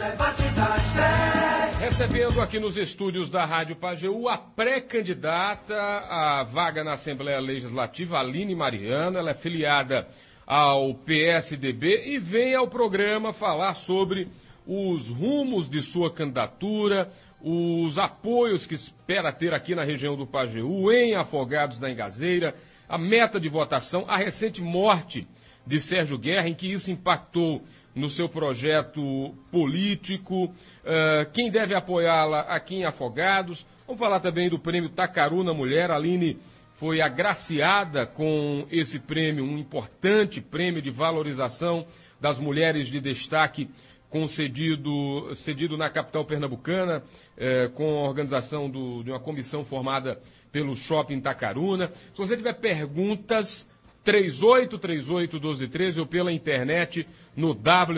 Recebendo aqui nos estúdios da Rádio Pajeú a pré-candidata à vaga na Assembleia Legislativa, Aline Mariano. Ela é filiada ao PSDB e vem ao programa falar sobre os rumos de sua candidatura, os apoios que espera ter aqui na região do Pajeú, em Afogados da Engazeira, a meta de votação, a recente morte de Sérgio Guerra, em que isso impactou no seu projeto político, quem deve apoiá-la aqui em Afogados. Vamos falar também do prêmio Tacaruna Mulher. A Aline foi agraciada com esse prêmio, um importante prêmio de valorização das mulheres de destaque, cedido na capital pernambucana, com a organização de uma comissão formada pelo Shopping Tacaruna. Se você tiver perguntas, 3838-1213 ou pela internet no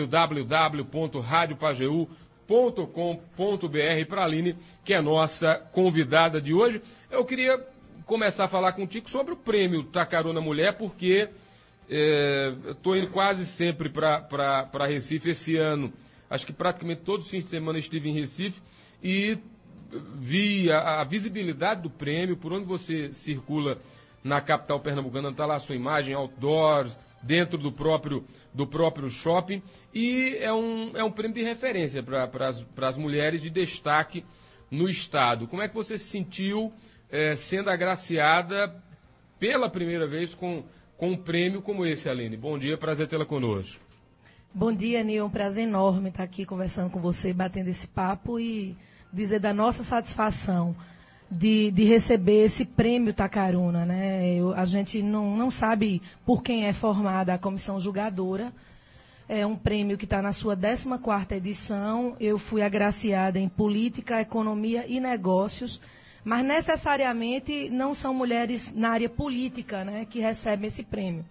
www.radiopageu.com.br para a Aline, que é a nossa convidada de hoje. Eu queria começar a falar contigo sobre o prêmio Tacaruna Mulher, porque estou indo quase sempre para Recife esse ano. Acho que praticamente todos os fins de semana estive em Recife e vi a visibilidade do prêmio, por onde você circula na capital pernambucana, está lá a sua imagem, outdoors, dentro do próprio shopping, e é um prêmio de referência para as mulheres de destaque no estado. Como é que você se sentiu sendo agraciada pela primeira vez com um prêmio como esse, Aline? Bom dia, prazer tê-la conosco. Bom dia, Nil, um prazer enorme estar aqui conversando com você, batendo esse papo e dizer da nossa satisfação de receber esse prêmio Tacaruna, né? A gente não sabe por quem é formada a comissão julgadora. É um prêmio que está na sua 14ª edição. Eu fui agraciada em política, economia e negócios, mas necessariamente não são mulheres na área política, né, que recebem esse prêmio.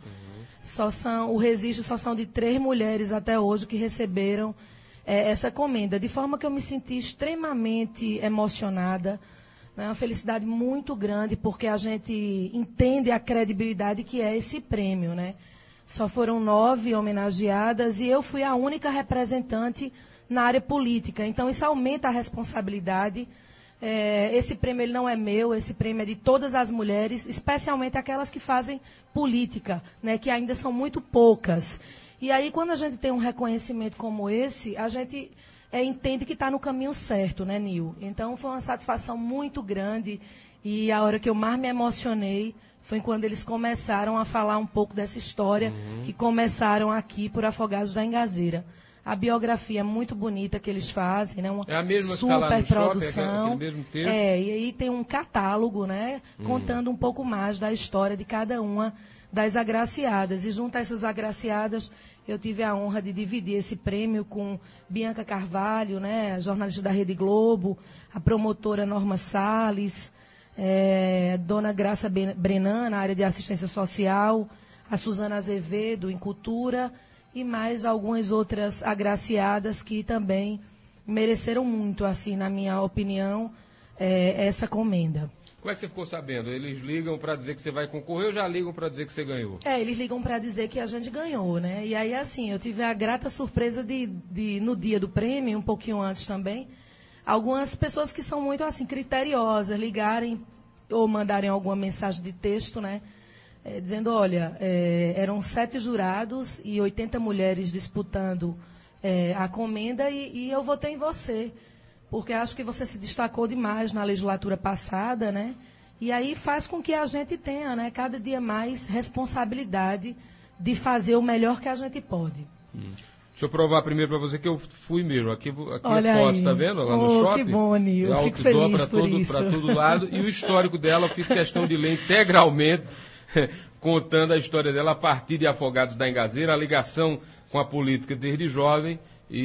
O registro só são de 3 mulheres até hoje que receberam essa comenda, de forma que eu me senti extremamente emocionada. É uma felicidade muito grande, porque a gente entende a credibilidade que é esse prêmio, né? Só foram 9 homenageadas e eu fui a única representante na área política. Então, isso aumenta a responsabilidade. Esse prêmio ele não é meu, esse prêmio é de todas as mulheres, especialmente aquelas que fazem política, né? Que ainda são muito poucas. E aí, quando a gente tem um reconhecimento como esse, a gente entende que está no caminho certo, né, Nil? Então, foi uma satisfação muito grande e a hora que eu mais me emocionei foi quando eles começaram a falar um pouco dessa história que começaram aqui por Afogados da Engazeira. A biografia é muito bonita que eles fazem, né? Uma é a mesma super que está lá no produção. Shopping, aquele mesmo texto? E aí tem um catálogo, né? Contando um pouco mais da história de cada uma das agraciadas. E junto a essas agraciadas, eu tive a honra de dividir esse prêmio com Bianca Carvalho, né, jornalista da Rede Globo, a promotora Norma Salles, Dona Graça Brenan, na área de assistência social, a Suzana Azevedo, em cultura, e mais algumas outras agraciadas que também mereceram muito, assim, na minha opinião, essa comenda. Como é que você ficou sabendo? Eles ligam para dizer que você vai concorrer ou já ligam para dizer que você ganhou? Eles ligam para dizer que a gente ganhou, né? E aí, assim, eu tive a grata surpresa de no dia do prêmio, um pouquinho antes também, algumas pessoas que são muito, assim, criteriosas, ligarem ou mandarem alguma mensagem de texto, né? Dizendo, olha, eram 7 jurados e 80 mulheres disputando a comenda e eu votei em você. Porque acho que você se destacou demais na legislatura passada, né? E aí faz com que a gente tenha, né, cada dia mais responsabilidade de fazer o melhor que a gente pode. Deixa eu provar primeiro para você que eu fui mesmo. Aqui Olha a foto, aí. Tá vendo? Lá no shopping. Que bom, Nil. Eu fico feliz por isso. Para todo lado. E o histórico dela, eu fiz questão de ler integralmente, contando a história dela a partir de Afogados da Engazeira, a ligação com a política desde jovem.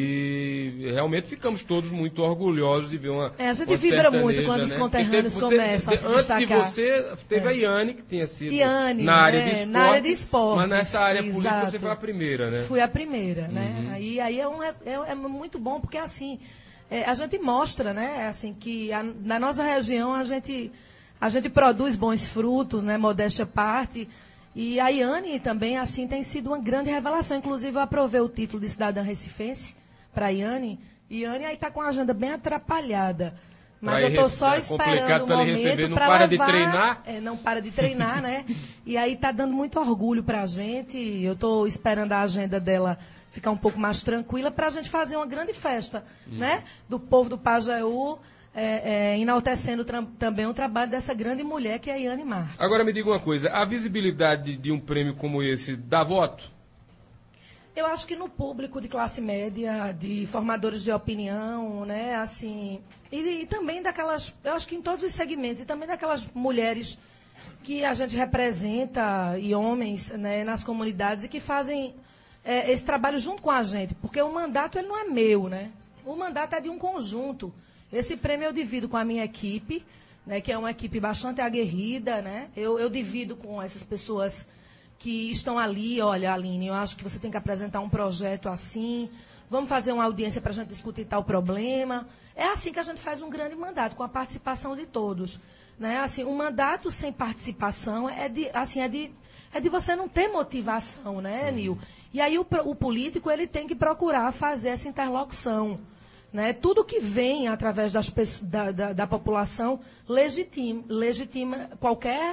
E realmente ficamos todos muito orgulhosos de ver uma a gente vibra muito quando os conterrâneos começam a se destacar. Antes de você, teve a Iane, que tinha sido Iane, na área de esporte. Mas nessa área política você foi a primeira, né? Fui a primeira, né? Aí é muito bom, porque assim, a gente mostra, né? Assim, que na nossa região a gente produz bons frutos, né? Modéstia à parte. E a Iane também, assim, tem sido uma grande revelação. Inclusive, eu aprovei o título de cidadã recifense para a Iane, Iane aí está com a agenda bem atrapalhada. Mas eu estou só esperando o momento para levar... de treinar? Não para de treinar, né? E aí está dando muito orgulho para a gente. Eu estou esperando a agenda dela ficar um pouco mais tranquila para a gente fazer uma grande festa, né? Do povo do Pajeú, enaltecendo também o trabalho dessa grande mulher que é a Iane Marques. Agora me diga uma coisa, a visibilidade de um prêmio como esse dá voto? Eu acho que no público de classe média, de formadores de opinião, né, assim, e também daquelas, eu acho que em todos os segmentos, e também daquelas mulheres que a gente representa, e homens, né, nas comunidades, e que fazem esse trabalho junto com a gente, porque o mandato ele não é meu, né? O mandato é de um conjunto. Esse prêmio eu divido com a minha equipe, né, que é uma equipe bastante aguerrida, né? Eu divido com essas pessoas que estão ali, olha, Aline, eu acho que você tem que apresentar um projeto assim, vamos fazer uma audiência para a gente discutir tal problema. É assim que a gente faz um grande mandato, com a participação de todos. Né? Assim, um mandato sem participação é de você não ter motivação, né, Nil? E aí o político ele tem que procurar fazer essa interlocução. Né? Tudo que vem através da população legitima qualquer...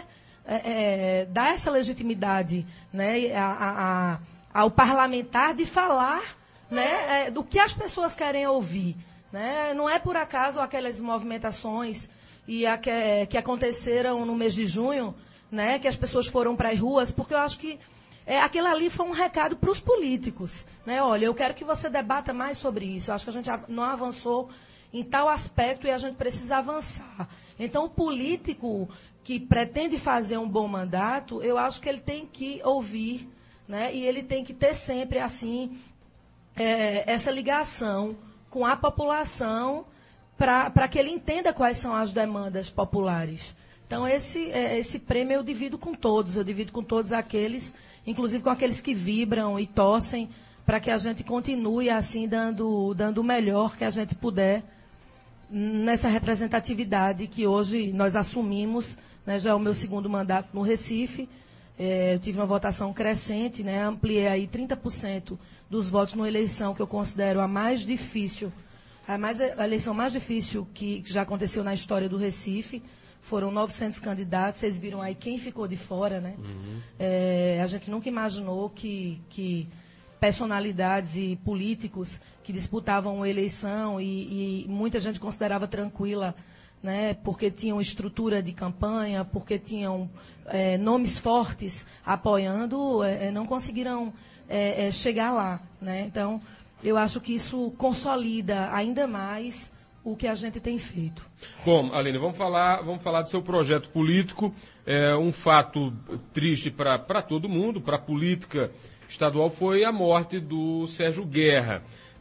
dá essa legitimidade, né, ao parlamentar de falar, né, do que as pessoas querem ouvir. Né? Não é por acaso aquelas movimentações que aconteceram no mês de junho, né, que as pessoas foram para as ruas, porque eu acho que aquilo ali foi um recado para os políticos. Né? Olha, eu quero que você debata mais sobre isso. Eu acho que a gente não avançou em tal aspecto e a gente precisa avançar. Então, o político que pretende fazer um bom mandato, eu acho que ele tem que ouvir, né? E ele tem que ter sempre, assim, essa ligação com a população para que ele entenda quais são as demandas populares. Então, esse prêmio eu divido com todos aqueles, inclusive com aqueles que vibram e torcem, para que a gente continue, assim, dando o melhor que a gente puder nessa representatividade que hoje nós assumimos, né, já é o meu segundo mandato no Recife. Eu tive uma votação crescente, né, ampliei aí 30% dos votos numa eleição que eu considero a mais difícil, a eleição mais difícil que já aconteceu na história do Recife. Foram 900 candidatos, vocês viram aí quem ficou de fora, né? A gente nunca imaginou que personalidades e políticos que disputavam uma eleição e muita gente considerava tranquila, né, porque tinham estrutura de campanha, porque tinham nomes fortes apoiando, não conseguiram chegar lá. Né? Então, eu acho que isso consolida ainda mais o que a gente tem feito. Bom, Aline, vamos falar do seu projeto político. É um fato triste para todo mundo, para a política estadual, foi a morte do Sérgio Guerra.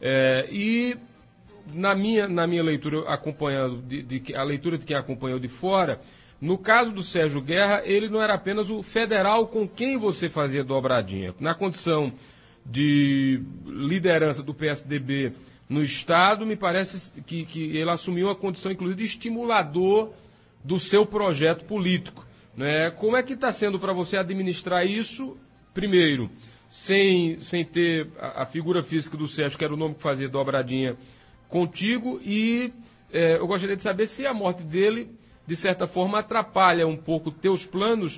E na minha leitura, acompanhando a leitura de quem acompanhou de fora, no caso do Sérgio Guerra, ele não era apenas o federal com quem você fazia dobradinha. Na condição de liderança do PSDB no Estado, me parece que ele assumiu a condição, inclusive, de estimulador do seu projeto político. Né? Como é que está sendo para você administrar isso, primeiro, sem ter a figura física do Sérgio, que era o nome que fazia dobradinha contigo, e eu gostaria de saber se a morte dele, de certa forma, atrapalha um pouco teus planos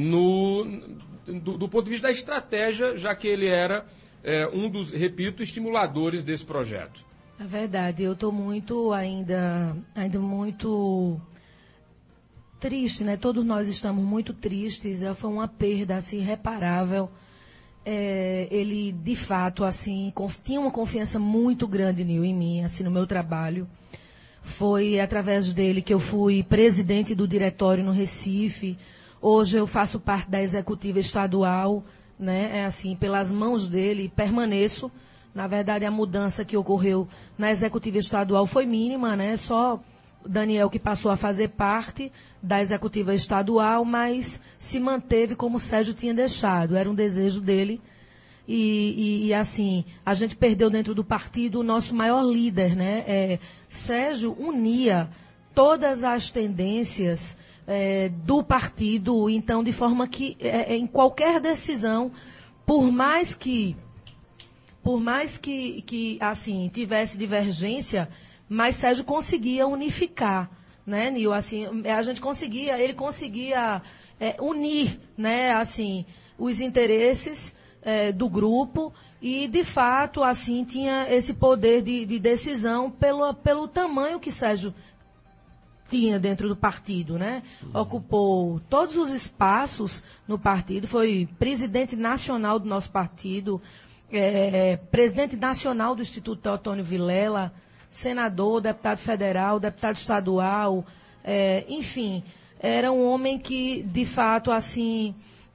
do ponto de vista da estratégia, já que ele era um dos, repito, estimuladores desse projeto. É verdade, eu estou ainda muito triste, né? Todos nós estamos muito tristes, foi uma perda assim, irreparável. Ele, de fato, assim, tinha uma confiança muito grande em mim, assim, no meu trabalho. Foi através dele que eu fui presidente do diretório no Recife. Hoje eu faço parte da executiva estadual, né? Assim, pelas mãos dele, permaneço. Na verdade, a mudança que ocorreu na executiva estadual foi mínima, né? Só Daniel que passou a fazer parte da executiva estadual, mas se manteve como o Sérgio tinha deixado. Era um desejo dele. E assim, a gente perdeu dentro do partido o nosso maior líder, né? Sérgio unia todas as tendências do partido, então, de forma que em qualquer decisão, por mais que por mais que assim, tivesse divergência, mas Sérgio conseguia unificar, né, Nil? Assim, ele conseguia unir, né, assim, os interesses do grupo e, de fato, assim, tinha esse poder de decisão pelo tamanho que Sérgio tinha dentro do partido, né? Ocupou todos os espaços no partido, foi presidente nacional do nosso partido, presidente nacional do Instituto Teotônio Vilela, senador, deputado federal, deputado estadual, enfim, era um homem que, de fato, assim,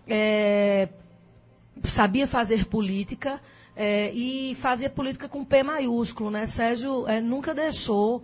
sabia fazer política e fazia política com P maiúsculo, né? Sérgio nunca deixou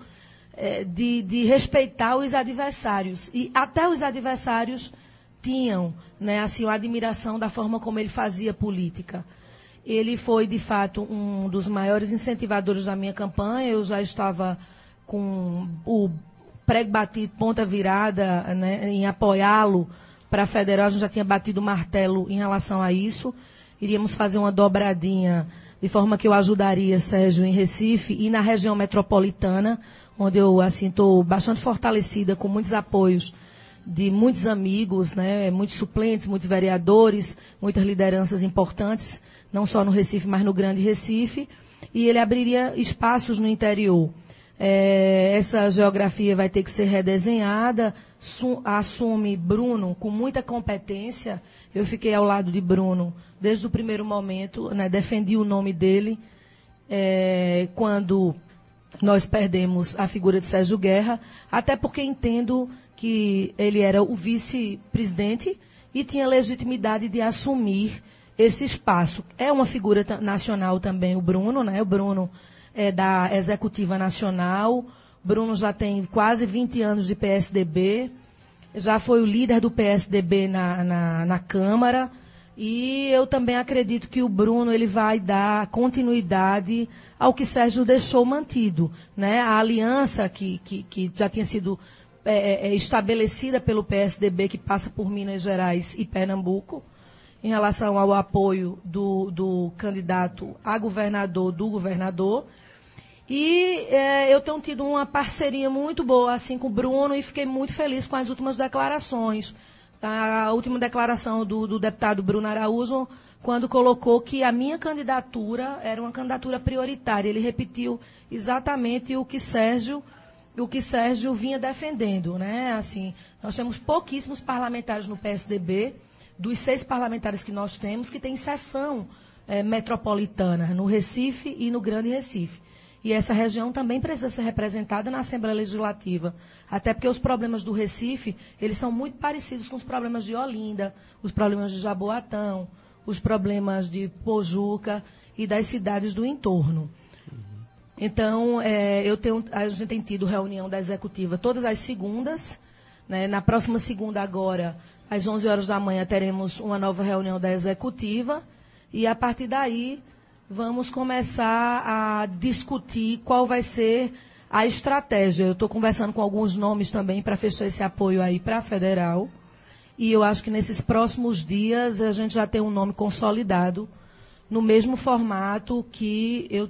de respeitar os adversários. E até os adversários tinham, né, assim, a admiração da forma como ele fazia política. Ele foi, de fato, um dos maiores incentivadores da minha campanha. Eu já estava com o prego batido, ponta virada, né, em apoiá-lo para a federal. A gente já tinha batido o martelo em relação a isso. Iríamos fazer uma dobradinha de forma que eu ajudaria Sérgio em Recife e na região metropolitana, onde eu, assim, estou bastante fortalecida, com muitos apoios de muitos amigos, né, muitos suplentes, muitos vereadores, muitas lideranças importantes, não só no Recife, mas no Grande Recife, e ele abriria espaços no interior. Essa geografia vai ter que ser redesenhada, assume Bruno com muita competência. Eu fiquei ao lado de Bruno desde o primeiro momento, né, defendi o nome dele quando nós perdemos a figura de Sérgio Guerra, até porque entendo que ele era o vice-presidente e tinha legitimidade de assumir esse espaço. É uma figura nacional também o Bruno, né? O Bruno é da Executiva Nacional. Bruno já tem quase 20 anos de PSDB, já foi o líder do PSDB na Câmara, e eu também acredito que o Bruno ele vai dar continuidade ao que Sérgio deixou mantido, né? A aliança que já tinha sido estabelecida pelo PSDB, que passa por Minas Gerais e Pernambuco, em relação ao apoio do candidato a governador, do governador. E eu tenho tido uma parceria muito boa assim com o Bruno e fiquei muito feliz com as últimas declarações. A última declaração do deputado Bruno Araújo, quando colocou que a minha candidatura era uma candidatura prioritária. Ele repetiu exatamente o que Sérgio vinha defendendo, né? Assim, nós temos pouquíssimos parlamentares no PSDB, dos 6 parlamentares que nós temos, que tem seção metropolitana, no Recife e no Grande Recife. E essa região também precisa ser representada na Assembleia Legislativa. Até porque os problemas do Recife, eles são muito parecidos com os problemas de Olinda, os problemas de Jaboatão, os problemas de Pojuca e das cidades do entorno. Então, a gente tem tido reunião da Executiva todas as segundas, né? Na próxima segunda agora, às 11 horas da manhã, teremos uma nova reunião da Executiva e, a partir daí, vamos começar a discutir qual vai ser a estratégia. Eu estou conversando com alguns nomes também para fechar esse apoio aí para a federal. E eu acho que nesses próximos dias a gente já tem um nome consolidado no mesmo formato que eu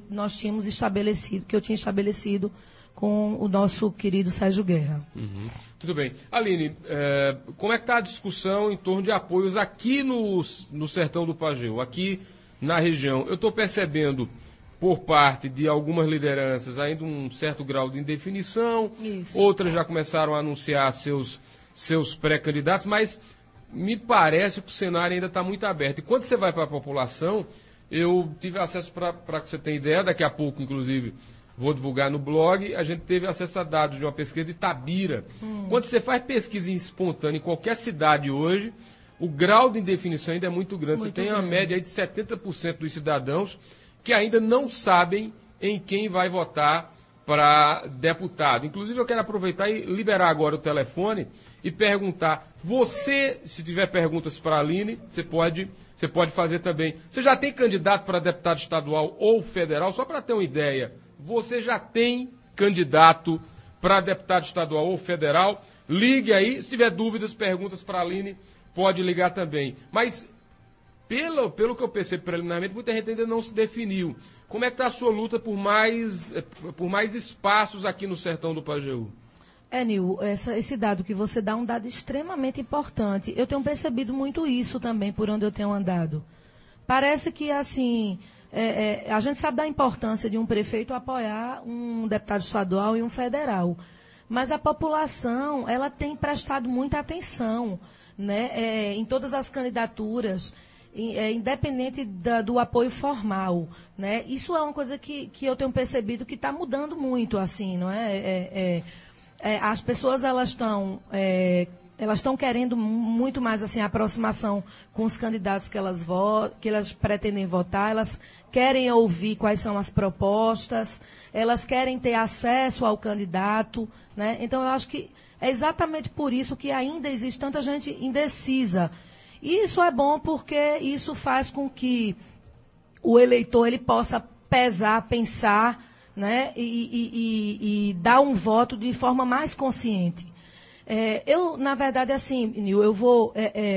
tinha estabelecido com o nosso querido Sérgio Guerra. Uhum. Tudo bem. Aline, como é que está a discussão em torno de apoios aqui no sertão do Pajeú, aqui na região? Eu estou percebendo, por parte de algumas lideranças, ainda um certo grau de indefinição. Isso. Outras já começaram a anunciar seus pré-candidatos, mas me parece que o cenário ainda está muito aberto. E quando você vai para a população, eu tive acesso, para que você tenha ideia, daqui a pouco, inclusive, vou divulgar no blog, a gente teve acesso a dados de uma pesquisa de Itabira. Quando você faz pesquisa espontânea em qualquer cidade hoje, o grau de indefinição ainda é muito grande. Você tem uma média aí de 70% dos cidadãos que ainda não sabem em quem vai votar para deputado. Inclusive, eu quero aproveitar e liberar agora o telefone e perguntar. Você, se tiver perguntas para a Aline, você pode fazer também. Você já tem candidato para deputado estadual ou federal? Só para ter uma ideia, você já tem candidato para deputado estadual ou federal? Ligue aí. Se tiver dúvidas, perguntas para a Aline, pode ligar também. Mas pelo que eu percebo preliminarmente, muita gente ainda não se definiu. Como é que está a sua luta por mais espaços aqui no sertão do Pajeú? Nil, esse dado que você dá é um dado extremamente importante. Eu tenho percebido muito isso também por onde eu tenho andado. Parece que, assim, a gente sabe da importância de um prefeito apoiar um deputado estadual e um federal. Mas a população, ela tem prestado muita atenção, né, em todas as candidaturas, independente do apoio formal, né? Isso é uma coisa que eu tenho percebido que está mudando muito, assim, não é? As pessoas, elas estão querendo muito mais, assim, a aproximação com os candidatos que elas pretendem votar, elas querem ouvir quais são as propostas, elas querem ter acesso ao candidato, né? Então, eu acho que é exatamente por isso que ainda existe tanta gente indecisa. E isso é bom porque isso faz com que o eleitor ele possa pesar, pensar, né, e dar um voto de forma mais consciente. Eu, na verdade, assim, Nil, eu vou...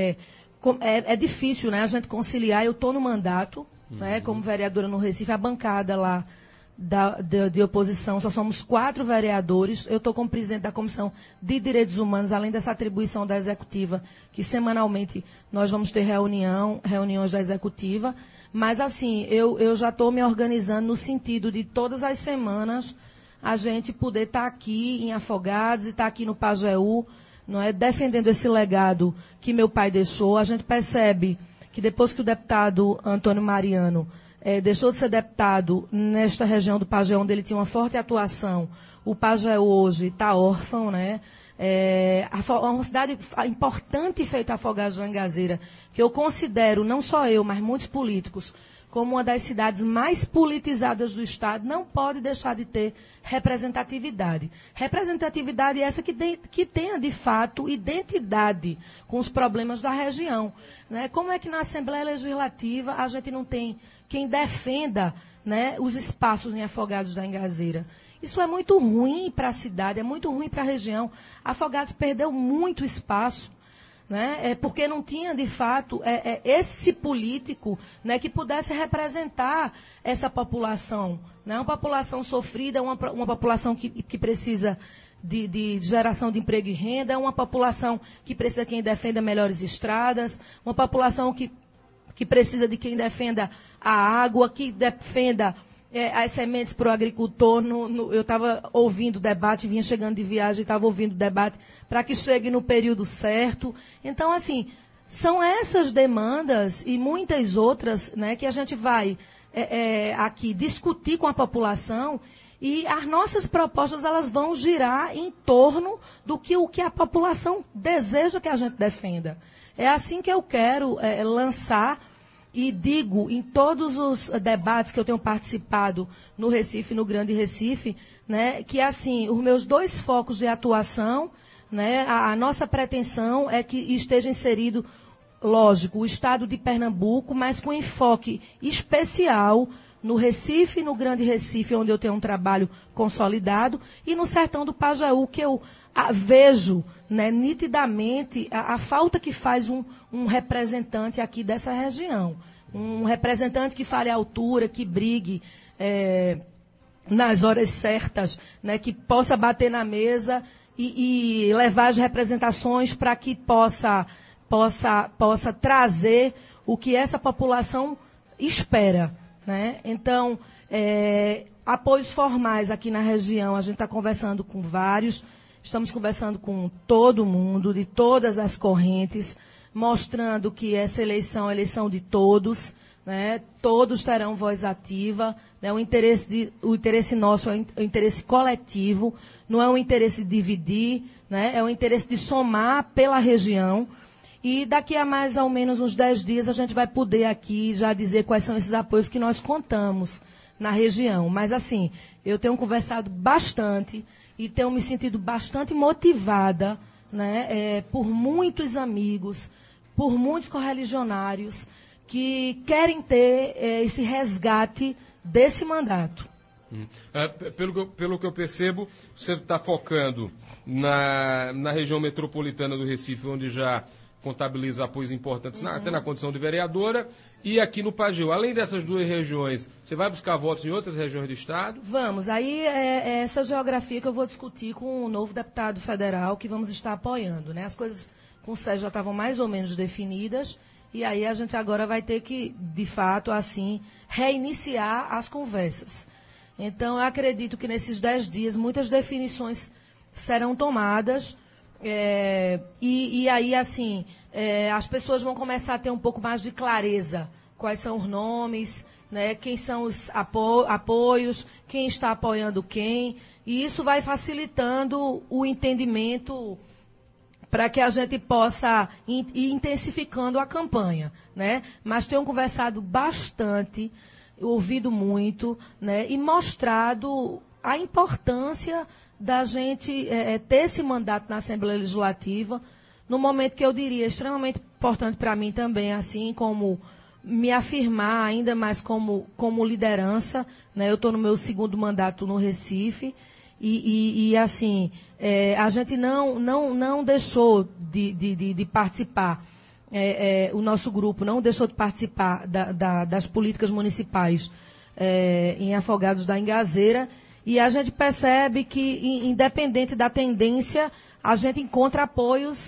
É difícil, né, a gente conciliar. Eu estou no mandato, né, como vereadora no Recife, a bancada lá de oposição, só somos 4 vereadores. Eu estou como presidente da Comissão de Direitos Humanos, além dessa atribuição da Executiva, que semanalmente nós vamos ter reuniões da Executiva. Mas, assim, eu já estou me organizando no sentido de todas as semanas a gente poder estar aqui em Afogados e estar aqui no Pajeú, não é, defendendo esse legado que meu pai deixou. A gente percebe que depois que o deputado Antônio Mariano deixou de ser deputado nesta região do Pajeú, onde ele tinha uma forte atuação, o Pajeú hoje está órfão, né? Uma cidade importante feita Afogados da Engazeira, que eu considero, não só eu, mas muitos políticos, como uma das cidades mais politizadas do Estado, não pode deixar de ter representatividade. Representatividade essa que tenha, de fato, identidade com os problemas da região, né? Como é que na Assembleia Legislativa a gente não tem quem defenda, né, os espaços em Afogados da Engazeira? Isso é muito ruim para a cidade, é muito ruim para a região. Afogados perdeu muito espaço, né? Porque não tinha, de fato, esse político, né, que pudesse representar essa população, né? Uma população sofrida, uma população que precisa de geração de emprego e renda, é uma população que precisa de quem defenda melhores estradas, uma população que precisa de quem defenda a água, que defenda as sementes para o agricultor. Eu estava ouvindo o debate, vinha chegando de viagem, estava ouvindo o debate para que chegue no período certo. Então, assim, são essas demandas e muitas outras, né, que a gente vai aqui discutir com a população, e as nossas propostas elas vão girar em torno do que a população deseja que a gente defenda. É assim que eu quero lançar. E digo, em todos os debates que eu tenho participado no Recife, no Grande Recife, né, que, assim, os meus 2 focos de atuação, né, a nossa pretensão é que esteja inserido, lógico, o Estado de Pernambuco, mas com enfoque especial no Recife, no Grande Recife, onde eu tenho um trabalho consolidado, e no sertão do Pajeú, que eu vejo, né, nitidamente a falta que faz um representante aqui dessa região. Um representante que fale à altura, que brigue nas horas certas, né, que possa bater na mesa e levar as representações para que possa trazer o que essa população espera, né? Então, apoios formais aqui na região, a gente está conversando com vários. Estamos conversando com todo mundo, de todas as correntes, mostrando que essa eleição é a eleição de todos, né? Todos terão voz ativa, né? O interesse nosso é o interesse coletivo, não é o interesse de dividir, né? É o interesse de somar pela região. E daqui a mais ou menos uns 10 dias a gente vai poder aqui já dizer quais são esses apoios que nós contamos na região. Mas, assim, eu tenho conversado bastante e tenho me sentido bastante motivada, né, por muitos amigos, por muitos correligionários que querem ter esse resgate desse mandato. Pelo que eu percebo, você está focando na região metropolitana do Recife, onde já contabiliza apoios importantes até na condição de vereadora, e aqui no Pajeú. Além dessas duas regiões, você vai buscar votos em outras regiões do Estado? Vamos. Aí é essa geografia que eu vou discutir com o novo deputado federal que vamos estar apoiando, né? As coisas com o Sérgio já estavam mais ou menos definidas, e aí a gente agora vai ter que, de fato, assim, reiniciar as conversas. Então, eu acredito que nesses 10 dias muitas definições serão tomadas, e aí, assim, as pessoas vão começar a ter um pouco mais de clareza. Quais são os nomes, né, quem são os apoios, quem está apoiando quem. E isso vai facilitando o entendimento para que a gente possa ir intensificando a campanha, né? Mas tenho conversado bastante, ouvido muito, né, e mostrado a importância da gente ter esse mandato na Assembleia Legislativa, no momento que eu diria extremamente importante para mim também, assim como me afirmar ainda mais como liderança, né? Eu estou no meu 2º mandato no Recife e assim, a gente não deixou de participar, o nosso grupo não deixou de participar das políticas municipais em Afogados da Ingazeira, e a gente percebe que, independente da tendência, a gente encontra apoios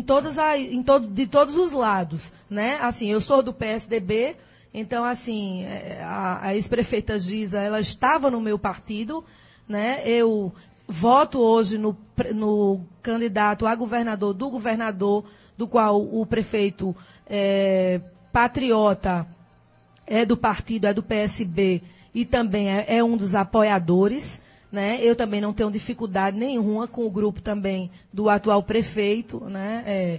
de todos os lados, né? Assim, eu sou do PSDB, então, assim, a ex-prefeita Giza, ela estava no meu partido, né? Eu voto hoje no candidato a governador, do qual o prefeito patriota é do partido, é do PSB, e também é um dos apoiadores, né? Eu também não tenho dificuldade nenhuma com o grupo também do atual prefeito, né?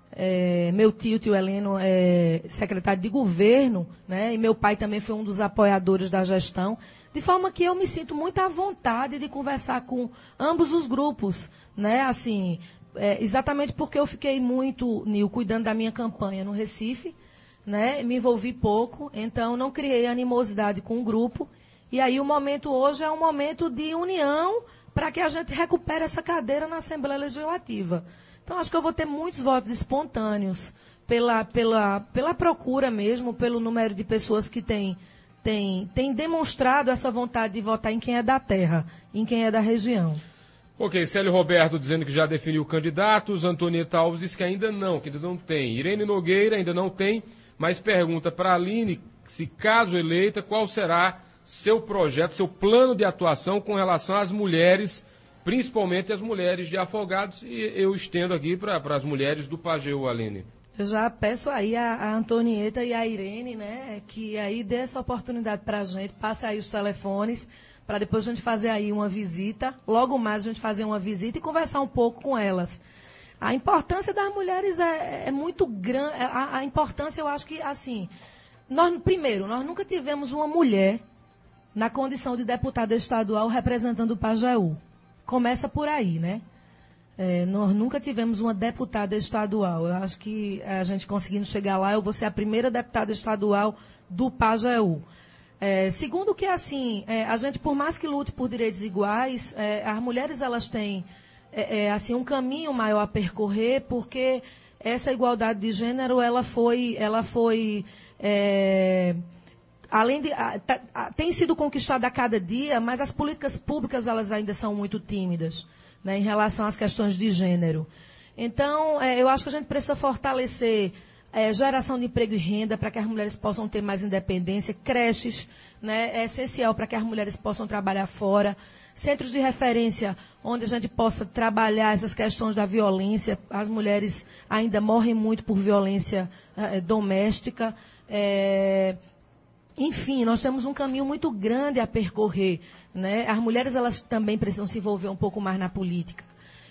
Meu tio Heleno, é secretário de governo, né? E meu pai também foi um dos apoiadores da gestão, de forma que eu me sinto muito à vontade de conversar com ambos os grupos, né? Assim, exatamente porque eu fiquei muito, Nil, cuidando da minha campanha no Recife, né? Me envolvi pouco, então não criei animosidade com o grupo. E aí o momento hoje é um momento de união para que a gente recupere essa cadeira na Assembleia Legislativa. Então acho que eu vou ter muitos votos espontâneos pela procura mesmo, pelo número de pessoas que têm demonstrado essa vontade de votar em quem é da terra, em quem é da região. Ok, Célio Roberto dizendo que já definiu candidatos, Antonieta Alves diz que ainda não tem. Irene Nogueira ainda não tem, mas pergunta para a Aline se, caso eleita, qual será seu projeto, seu plano de atuação com relação às mulheres, principalmente as mulheres de Afogados, e eu estendo aqui para as mulheres do Pajeú, Aline. Eu já peço aí a Antonieta e a Irene, né, que aí dê essa oportunidade para a gente, passe aí os telefones, para depois a gente fazer aí uma visita, logo mais a gente fazer uma visita e conversar um pouco com elas. A importância das mulheres é muito grande, a importância eu acho que, assim, nós nunca tivemos uma mulher na condição de deputada estadual representando o Pajeú. Começa por aí, né? Nós nunca tivemos uma deputada estadual. Eu acho que a gente conseguindo chegar lá, eu vou ser a primeira deputada estadual do Pajeú. Segundo que, assim, a gente, por mais que lute por direitos iguais, as mulheres, elas têm, assim, um caminho maior a percorrer, porque essa igualdade de gênero, ela foi tem sido conquistada a cada dia, mas as políticas públicas elas ainda são muito tímidas, né, em relação às questões de gênero. Então, eu acho que a gente precisa fortalecer geração de emprego e renda para que as mulheres possam ter mais independência, creches, né, é essencial para que as mulheres possam trabalhar fora, centros de referência onde a gente possa trabalhar essas questões da violência. As mulheres ainda morrem muito por violência doméstica. Enfim, nós temos um caminho muito grande a percorrer, né? As mulheres, elas também precisam se envolver um pouco mais na política.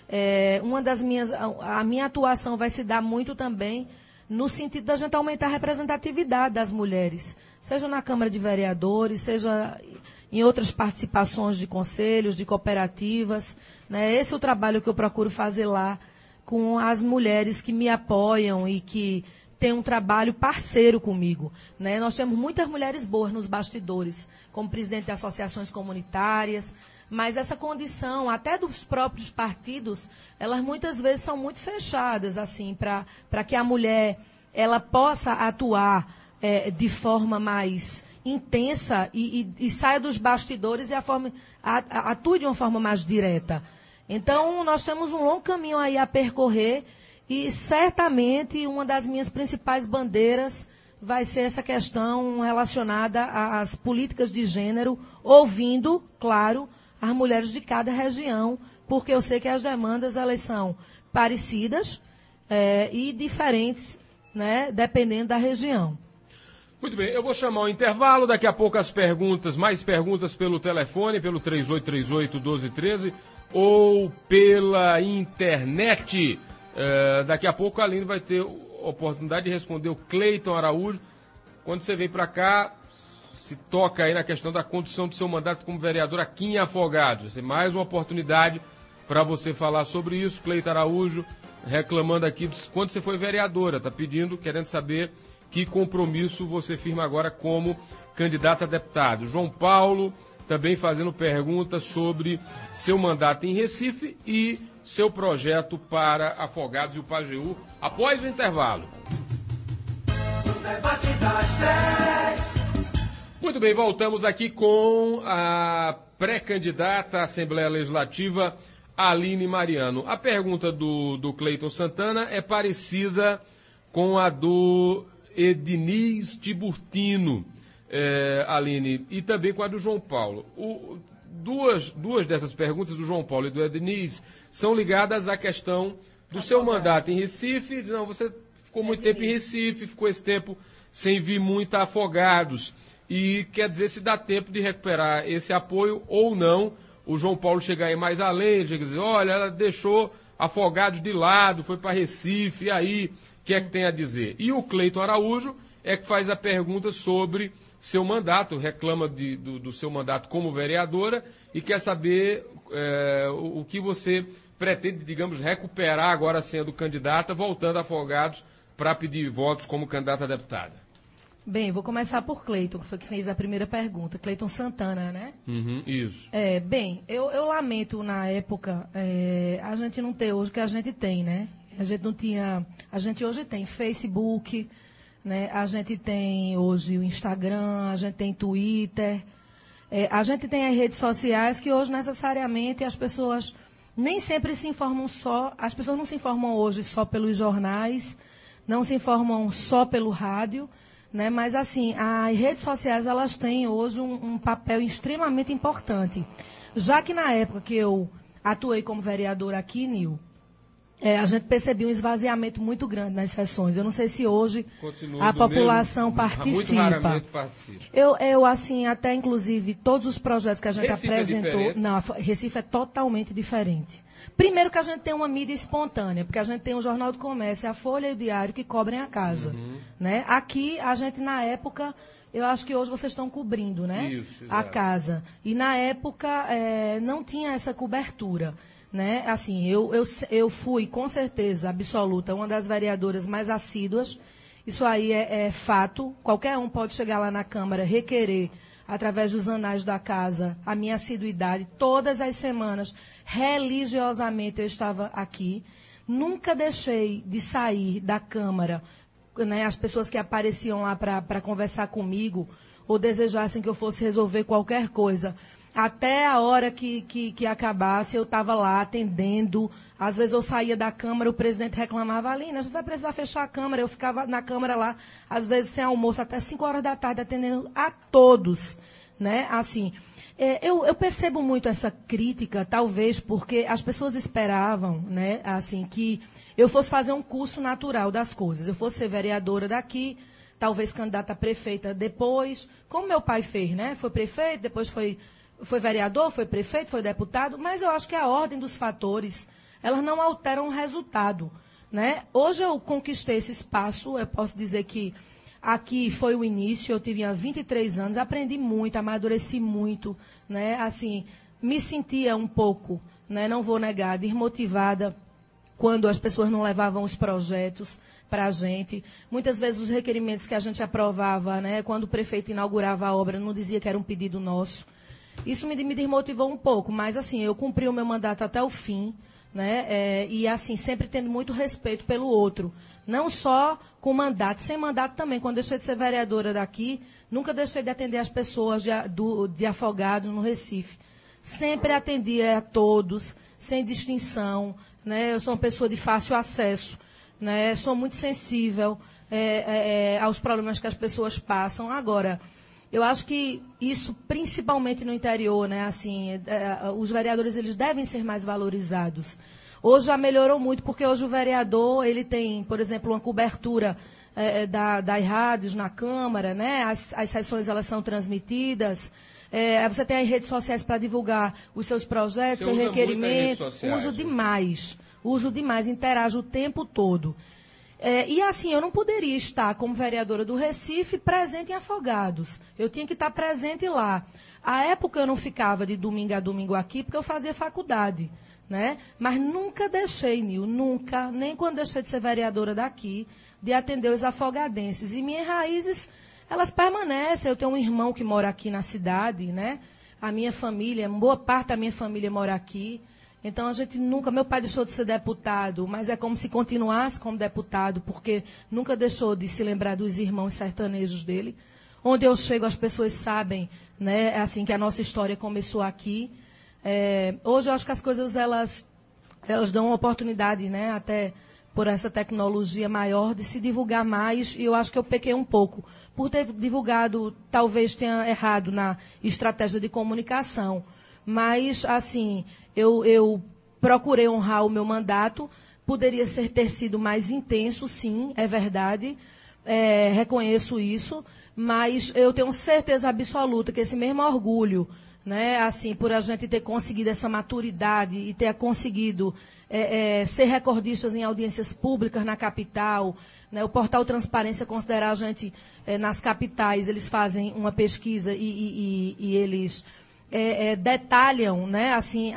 A minha atuação vai se dar muito também no sentido da gente aumentar a representatividade das mulheres, seja na Câmara de Vereadores, seja em outras participações de conselhos, de cooperativas, né? Esse é o trabalho que eu procuro fazer lá com as mulheres que me apoiam e que tem um trabalho parceiro comigo, né? Nós temos muitas mulheres boas nos bastidores, como presidente de associações comunitárias, Mas essa condição, até dos próprios partidos, elas muitas vezes são muito fechadas, assim, para que a mulher ela possa atuar de forma mais intensa e saia dos bastidores e atue de uma forma mais direta. Então, nós temos um longo caminho aí a percorrer e, certamente, uma das minhas principais bandeiras vai ser essa questão relacionada às políticas de gênero, ouvindo, claro, as mulheres de cada região, porque eu sei que as demandas elas são parecidas e diferentes, né, dependendo da região. Muito bem, eu vou chamar o intervalo, daqui a pouco as perguntas, mais perguntas pelo telefone, pelo 3838-1213 ou pela internet. Daqui a pouco a Aline vai ter oportunidade de responder o Cleiton Araújo. Quando você vem para cá, se toca aí na questão da condução do seu mandato como vereador aqui em Afogados. Vai ser mais uma oportunidade para você falar sobre isso. Cleiton Araújo reclamando aqui quando você foi vereadora, está pedindo, querendo saber que compromisso você firma agora como candidato a deputado. João Paulo também fazendo perguntas sobre seu mandato em Recife e seu projeto para Afogados e o Pajeú após o intervalo. Muito bem, voltamos aqui com a pré-candidata à Assembleia Legislativa, Aline Mariano. A pergunta do Cleiton Santana é parecida com a do Edniz Tiburtino, Aline, e também com a do João Paulo. Duas dessas perguntas do João Paulo e do Edniz são ligadas à questão do seu mandato em Recife. Não, você ficou muito tempo em Recife, ficou esse tempo sem vir muito a Afogados. E quer dizer se dá tempo de recuperar esse apoio ou não. O João Paulo chega aí mais além, chega a dizer, olha, ela deixou Afogados de lado, foi para Recife, e aí, o que é que tem a dizer? E o Cleiton Araújo é que faz a pergunta sobre seu mandato, reclama do seu mandato como vereadora e quer saber o que você pretende, digamos, recuperar agora sendo candidata, voltando a Afogados para pedir votos como candidata a deputada. Bem, vou começar por Cleiton, que foi que fez a primeira pergunta. Cleiton Santana, né? Isso. Bem, eu lamento na época a gente não ter hoje o que a gente tem, né? A gente não tinha... A gente hoje tem Facebook, né? A gente tem hoje o Instagram, a gente tem Twitter, a gente tem as redes sociais que hoje necessariamente as pessoas nem sempre se informam só... As pessoas não se informam hoje só pelos jornais, não se informam só pelo rádio, né? Mas, assim, as redes sociais, elas têm hoje um papel extremamente importante. Já que na época que eu atuei como vereadora aqui, Nil, a gente percebeu um esvaziamento muito grande nas sessões. Eu não sei se hoje a população participa. Muito raramente participa. Eu, assim, até inclusive, todos os projetos que a gente apresentou... Não, Recife é totalmente diferente. Primeiro que a gente tem uma mídia espontânea, porque a gente tem o Jornal do Comércio, a Folha e o Diário que cobrem a casa. Né? Aqui, a gente, na época, eu acho que hoje vocês estão cobrindo, né? Isso, a casa. E, na época, não tinha essa cobertura. Né? Assim, eu fui, com certeza absoluta, uma das vereadoras mais assíduas. Isso aí é fato. Qualquer um pode chegar lá na Câmara, requerer, através dos anais da casa, a minha assiduidade. Todas as semanas, religiosamente, eu estava aqui. Nunca deixei de sair da Câmara, né, as pessoas que apareciam lá para conversar comigo ou desejassem que eu fosse resolver qualquer coisa. Até a hora que acabasse, eu estava lá atendendo. Às vezes eu saía da Câmara, o presidente reclamava, Aline, a gente vai precisar fechar a Câmara. Eu ficava na Câmara lá, às vezes sem almoço, até 5 horas da tarde, atendendo a todos. Né? Assim, eu percebo muito essa crítica, talvez porque as pessoas esperavam, né, assim, que eu fosse fazer um curso natural das coisas. Eu fosse ser vereadora daqui, talvez candidata a prefeita depois, como meu pai fez, né? Foi prefeito, depois foi vereador, foi prefeito, foi deputado, mas eu acho que a ordem dos fatores, elas não alteram o resultado, né? Hoje eu conquistei esse espaço, eu posso dizer que aqui foi o início, eu tive 23 anos, aprendi muito, amadureci muito, né? Assim, me sentia um pouco, né? Não vou negar, desmotivada quando as pessoas não levavam os projetos para a gente. Muitas vezes os requerimentos que a gente aprovava, né? Quando o prefeito inaugurava a obra, não dizia que era um pedido nosso. Isso me desmotivou um pouco, mas assim, eu cumpri o meu mandato até o fim, né? E assim, sempre tendo muito respeito pelo outro. Não só com mandato, sem mandato também. Quando deixei de ser vereadora daqui, nunca deixei de atender as pessoas de Afogados no Recife. Sempre atendia a todos, sem distinção, né? Eu sou uma pessoa de fácil acesso, né? Sou muito sensível aos problemas que as pessoas passam. Agora, eu acho que isso, principalmente no interior, né? Assim, os vereadores eles devem ser mais valorizados. Hoje já melhorou muito, porque hoje o vereador ele tem, por exemplo, uma cobertura das rádios na Câmara, né? As sessões elas são transmitidas. Você tem as redes sociais para divulgar os seus projetos, seus requerimentos. Uso demais, interajo o tempo todo. E assim, eu não poderia estar como vereadora do Recife presente em Afogados. Eu tinha que estar presente lá. À época eu não ficava de domingo a domingo aqui, porque eu fazia faculdade, né? Mas nunca deixei, Nil, nunca, nem quando deixei de ser vereadora daqui, de atender os afogadenses. E minhas raízes, elas permanecem. Eu tenho um irmão que mora aqui na cidade, né? A minha família, boa parte da minha família mora aqui. Então, a gente nunca... Meu pai deixou de ser deputado, mas é como se continuasse como deputado, porque nunca deixou de se lembrar dos irmãos sertanejos dele. Onde eu chego, as pessoas sabem, né, assim, que a nossa história começou aqui. Hoje, eu acho que as coisas, elas dão uma oportunidade, né, até por essa tecnologia maior, de se divulgar mais, e eu acho que eu pequei um pouco. Por ter divulgado, talvez tenha errado na estratégia de comunicação. Mas, assim, eu procurei honrar o meu mandato. Poderia ter sido mais intenso, sim, é verdade. Reconheço isso. Mas eu tenho certeza absoluta que esse mesmo orgulho, né, assim, por a gente ter conseguido essa maturidade e ter conseguido ser recordistas em audiências públicas na capital, né, o Portal Transparência considerar a gente nas capitais, eles fazem uma pesquisa e eles... detalham, né, assim,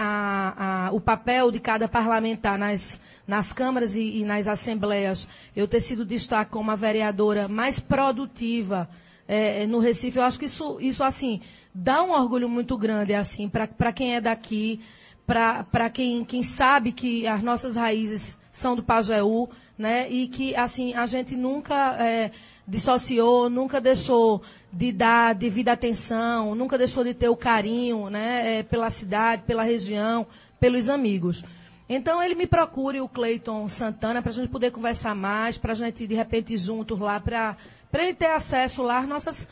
o papel de cada parlamentar nas câmaras e nas assembleias. Eu ter sido destaque como a vereadora mais produtiva no Recife, eu acho que isso assim, dá um orgulho muito grande, assim, para quem é daqui, para quem sabe que as nossas raízes são do Pajeú, né, e que, assim, a gente nunca dissociou, nunca deixou de dar devida atenção, nunca deixou de ter o carinho, né, pela cidade, pela região, pelos amigos. Então, ele me procure, o Cleiton Santana, para a gente poder conversar mais, para a gente, de repente, ir juntos lá, para ele ter acesso lá às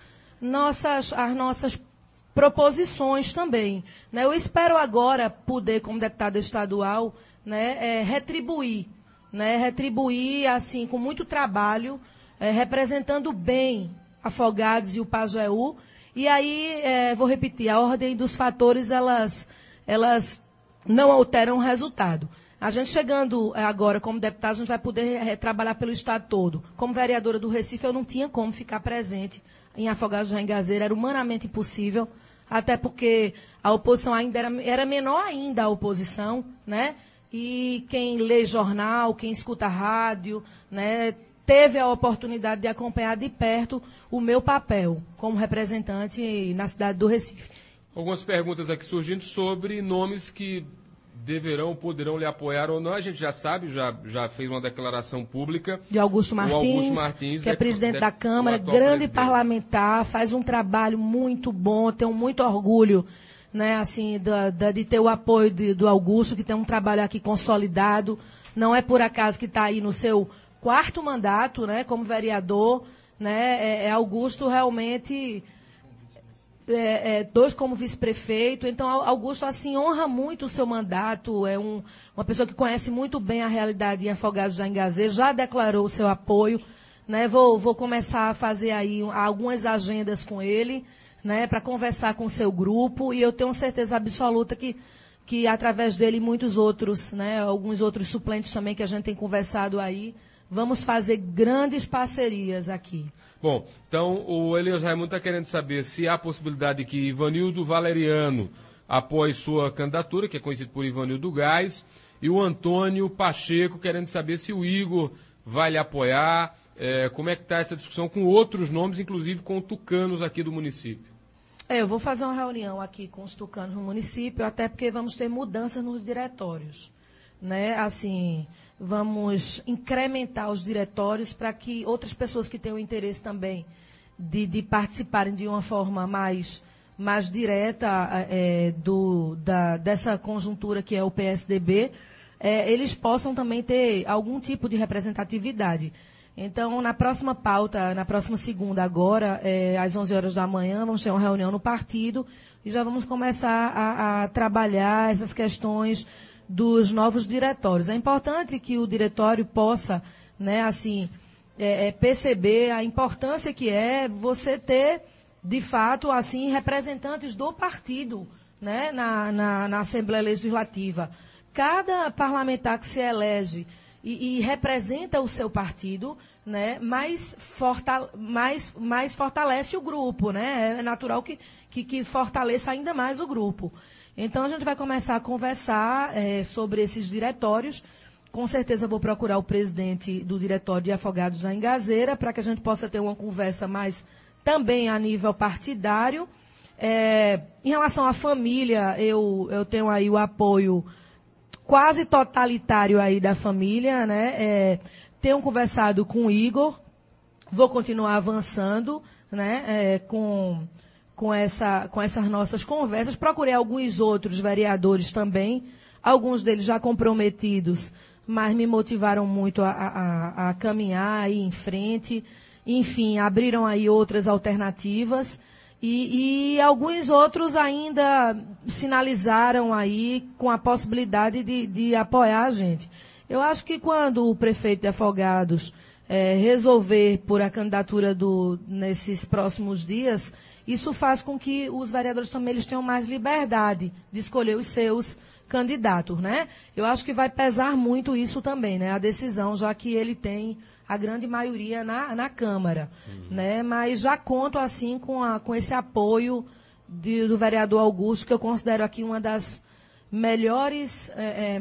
nossas proposições também, né. Eu espero agora poder, como deputada estadual, né, retribuir, assim, com muito trabalho, representando bem Afogados e o Pajeú. E aí, vou repetir, a ordem dos fatores, elas não alteram o resultado. A gente chegando agora como deputada, a gente vai poder trabalhar pelo Estado todo. Como vereadora do Recife, eu não tinha como ficar presente em Afogados da Engazeira, era humanamente impossível, até porque a oposição ainda era menor ainda, a oposição, né? E quem lê jornal, quem escuta rádio, né, teve a oportunidade de acompanhar de perto o meu papel como representante na cidade do Recife. Algumas perguntas aqui surgindo sobre nomes que poderão lhe apoiar ou não. A gente já sabe, já fez uma declaração pública. De Augusto Martins, que é presidente da Câmara, grande parlamentar, faz um trabalho muito bom, tenho muito orgulho, né, assim, de ter o apoio do Augusto, que tem um trabalho aqui consolidado. Não é por acaso que está aí no seu 4º mandato, né, como vereador, né, Augusto realmente... 2 como vice-prefeito. Então, Augusto, assim, honra muito o seu mandato, é uma pessoa que conhece muito bem a realidade em Afogados da Engazeira, já declarou o seu apoio, né? Vou começar a fazer aí algumas agendas com ele, né, para conversar com o seu grupo, e eu tenho certeza absoluta que através dele e muitos outros, né, alguns outros suplentes também que a gente tem conversado aí, vamos fazer grandes parcerias aqui. Bom, então o Elias Raimundo está querendo saber se há possibilidade que Ivanildo Valeriano apoie sua candidatura, que é conhecido por Ivanildo Gás, e o Antônio Pacheco querendo saber se o Igor vai lhe apoiar, como é que está essa discussão com outros nomes, inclusive com tucanos aqui do município. Eu vou fazer uma reunião aqui com os tucanos no município, até porque vamos ter mudanças nos diretórios, né? Assim, vamos incrementar os diretórios para que outras pessoas que tenham interesse também de participarem de uma forma mais direta dessa conjuntura que é o PSDB, eles possam também ter algum tipo de representatividade. Então, na próxima pauta, na próxima segunda agora, às 11 horas da manhã, vamos ter uma reunião no partido e já vamos começar a trabalhar essas questões dos novos diretórios. É importante que o diretório possa, né, assim, perceber a importância que é você ter, de fato, assim, representantes do partido, né, na Assembleia Legislativa. Cada parlamentar que se elege e representa o seu partido, né, mais fortalece o grupo, né? É natural que fortaleça ainda mais o grupo. Então, a gente vai começar a conversar sobre esses diretórios. Com certeza vou procurar o presidente do Diretório de Afogados da Engazeira para que a gente possa ter uma conversa mais também a nível partidário. Em relação à família, eu tenho aí o apoio quase totalitário aí da família, né? Tenho conversado com o Igor, vou continuar avançando, né? Com essas nossas conversas. Procurei alguns outros vereadores também, alguns deles já comprometidos, mas me motivaram muito a caminhar, ir em frente. Enfim, abriram aí outras alternativas. E alguns outros ainda sinalizaram aí com a possibilidade de apoiar a gente. Eu acho que quando o prefeito de Afogados resolver por a candidatura nesses próximos dias, isso faz com que os vereadores também eles tenham mais liberdade de escolher os seus candidatos, né? Eu acho que vai pesar muito isso também, né? A decisão, já que ele tem a grande maioria na Câmara, né? Mas já conto assim com esse apoio do vereador Augusto, que eu considero aqui uma das melhores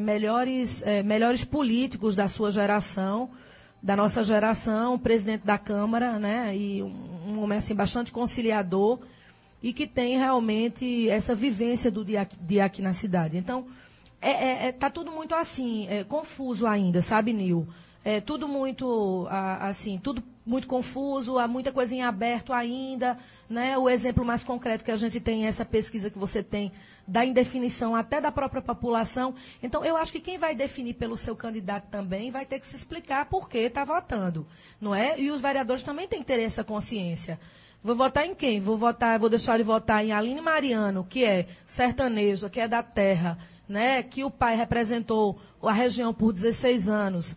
políticos da sua geração, da nossa geração, presidente da Câmara, né? E um homem assim bastante conciliador e que tem realmente essa vivência do dia aqui na cidade. Então, tá tudo muito assim, confuso ainda, sabe, Nil? Tudo muito, assim, tudo muito confuso, há muita coisa em aberto ainda, né? O exemplo mais concreto que a gente tem é essa pesquisa que você tem da indefinição até da própria população. Então, eu acho que quem vai definir pelo seu candidato também vai ter que se explicar por que está votando, não é? E os vereadores também têm que ter essa consciência. Vou votar em quem? Vou deixar de votar em Aline Mariano, que é sertaneja, que é da terra, né? Que o pai representou a região por 16 anos.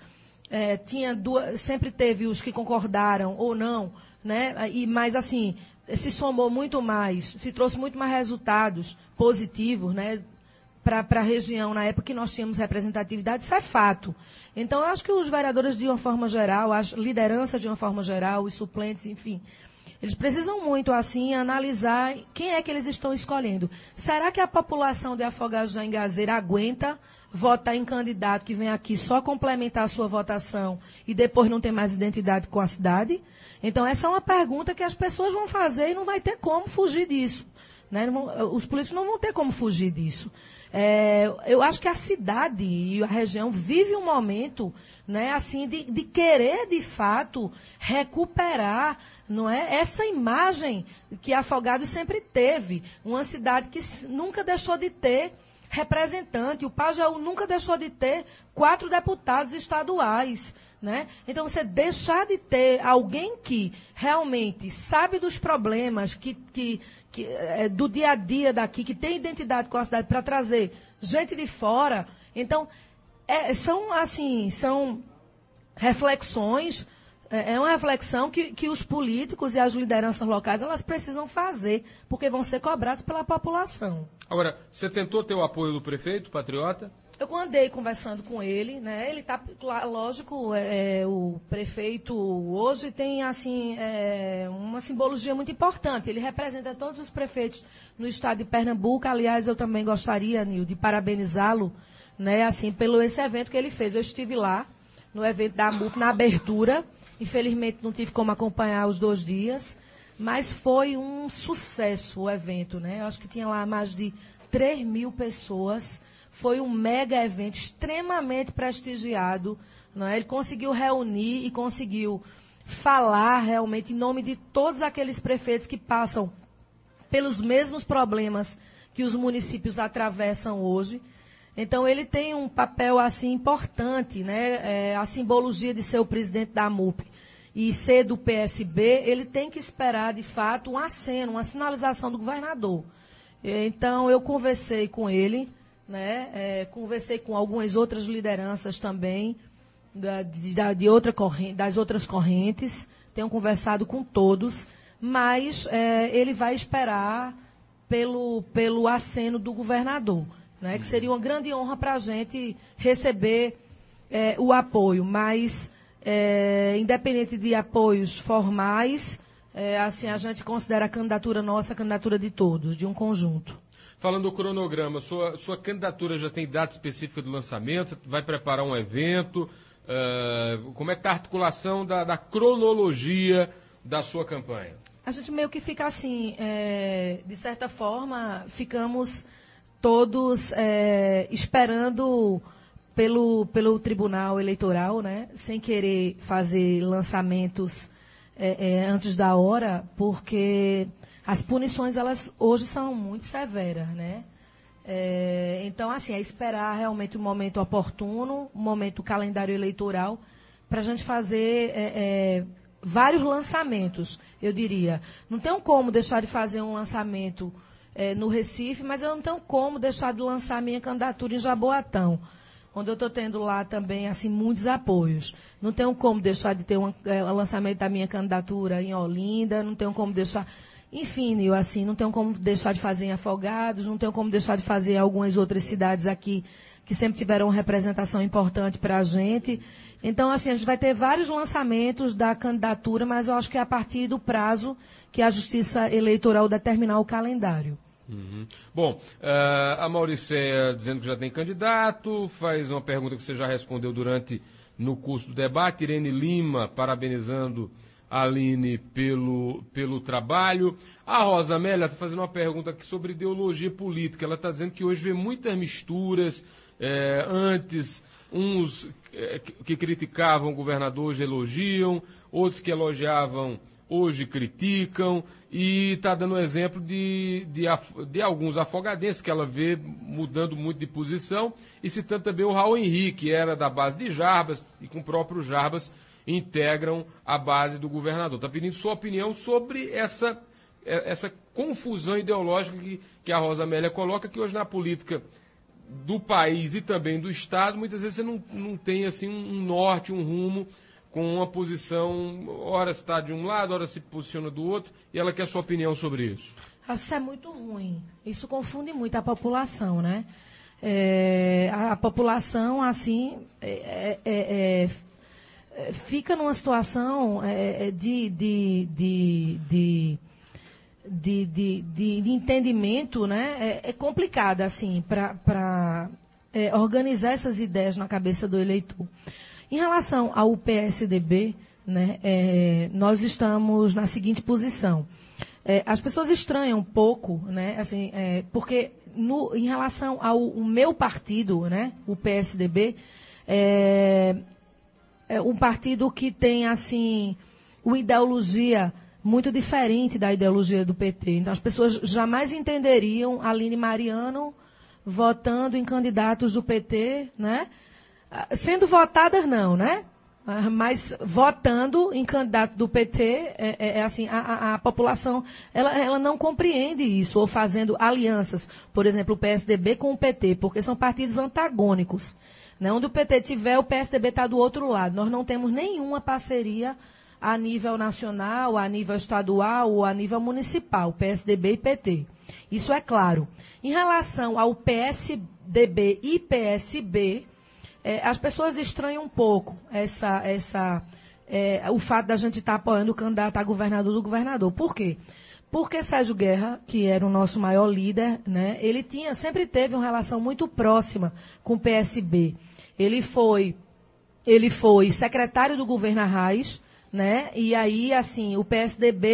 Sempre teve os que concordaram ou não, né? Mas assim, se somou muito mais, se trouxe muito mais resultados positivos, né? Para a região, na época que nós tínhamos representatividade, isso é fato. Então, eu acho que os vereadores, de uma forma geral, as lideranças de uma forma geral, os suplentes, enfim, eles precisam muito, assim, analisar quem é que eles estão escolhendo. Será que a população de Afogados da Engazeira aguenta votar em candidato que vem aqui só complementar a sua votação e depois não ter mais identidade com a cidade? Então, essa é uma pergunta que as pessoas vão fazer e não vai ter como fugir disso, né? Os políticos não vão ter como fugir disso. Eu acho que a cidade e a região vive um momento, né, assim, de querer, de fato, recuperar, não é, essa imagem que Afogados sempre teve. Uma cidade que nunca deixou de ter representante. O Pajeú nunca deixou de ter 4 deputados estaduais, né? Então, você deixar de ter alguém que realmente sabe dos problemas do dia a dia daqui, que tem identidade com a cidade para trazer gente de fora. Então, são reflexões, uma reflexão que os políticos e as lideranças locais elas precisam fazer, porque vão ser cobrados pela população. Agora, você tentou ter o apoio do prefeito, patriota? Eu andei conversando com ele, né? Ele está, lógico, o prefeito hoje tem, assim, uma simbologia muito importante. Ele representa todos os prefeitos no estado de Pernambuco. Aliás, eu também gostaria, Nil, de parabenizá-lo, né, assim, pelo esse evento que ele fez. Eu estive lá, no evento da MUP, na abertura. Infelizmente, não tive como acompanhar os 2 dias. mas foi um sucesso o evento, né? Eu acho que tinha lá mais de 3.000 pessoas. Foi um mega evento extremamente prestigiado, não é? Ele conseguiu reunir e conseguiu falar realmente em nome de todos aqueles prefeitos que passam pelos mesmos problemas que os municípios atravessam hoje. Então, ele tem um papel assim importante, né? A simbologia de ser o presidente da MUP e ser do PSB, ele tem que esperar, de fato, um aceno, uma sinalização do governador. Então, eu conversei com ele, né? Conversei com algumas outras lideranças também, das outras correntes, tenho conversado com todos, mas ele vai esperar pelo aceno do governador, né? Que seria uma grande honra para a gente receber o apoio, mas independente de apoios formais, assim a gente considera a candidatura nossa a candidatura de todos, de um conjunto. Falando do cronograma, sua candidatura já tem data específica do lançamento? Você vai preparar um evento? Como é que está a articulação da cronologia da sua campanha? A gente meio que fica assim, de certa forma, ficamos todos esperando pelo Tribunal Eleitoral, né, sem querer fazer lançamentos antes da hora, porque as punições, elas hoje são muito severas, né? Então, assim, é esperar realmente o momento oportuno, o momento calendário eleitoral, para a gente fazer vários lançamentos, eu diria. Não tenho como deixar de fazer um lançamento no Recife, mas eu não tenho como deixar de lançar minha candidatura em Jaboatão, onde eu estou tendo lá também, assim, muitos apoios. Não tenho como deixar de ter um lançamento da minha candidatura em Olinda, não tenho como deixar... Enfim, eu assim, não tenho como deixar de fazer em Afogados, não tenho como deixar de fazer em algumas outras cidades aqui que sempre tiveram uma representação importante para a gente. Então, assim, a gente vai ter vários lançamentos da candidatura, mas eu acho que é a partir do prazo que a Justiça Eleitoral determinar o calendário. Uhum. Bom, a Mauricéia dizendo que já tem candidato, faz uma pergunta que você já respondeu no curso do debate. Irene Lima, parabenizando a Aline pelo trabalho. A Rosa Amélia está fazendo uma pergunta aqui sobre ideologia política. Ela está dizendo que hoje vê muitas misturas. Antes, uns que criticavam o governador hoje elogiam, outros que elogiavam hoje criticam, e está dando um exemplo de alguns afogadenses que ela vê mudando muito de posição, e citando também o Raul Henrique, que era da base de Jarbas, e com o próprio Jarbas integram a base do governador. Está pedindo sua opinião sobre essa confusão ideológica que a Rosa Amélia coloca, que hoje na política do país e também do Estado, muitas vezes você não tem assim um norte, um rumo, com uma posição, ora está de um lado, ora se posiciona do outro, e ela quer sua opinião sobre isso. Acho que isso é muito ruim. Isso confunde muito a população, né? A população, assim, fica numa situação de entendimento, né? É complicado, assim, para organizar essas ideias na cabeça do eleitor. Em relação ao PSDB, né, nós estamos na seguinte posição. As pessoas estranham um pouco, né, assim, porque em relação ao meu partido, né, o PSDB, é um partido que tem, assim, uma ideologia muito diferente da ideologia do PT. Então, as pessoas jamais entenderiam a Aline Mariano votando em candidatos do PT, né? Sendo votadas, não, né? Mas votando em candidato do PT, assim, a população, ela não compreende isso, ou fazendo alianças, por exemplo, o PSDB com o PT, porque são partidos antagônicos. Né? Onde o PT tiver, o PSDB está do outro lado. Nós não temos nenhuma parceria a nível nacional, a nível estadual ou a nível municipal, PSDB e PT. Isso é claro. Em relação ao PSDB e PSB, as pessoas estranham um pouco o fato da gente estar apoiando o candidato a governador do governador. Por quê? Porque Sérgio Guerra, que era o nosso maior líder, né, ele sempre teve uma relação muito próxima com o PSB. Ele foi secretário do governo Arraes, né, e aí, assim, o PSDB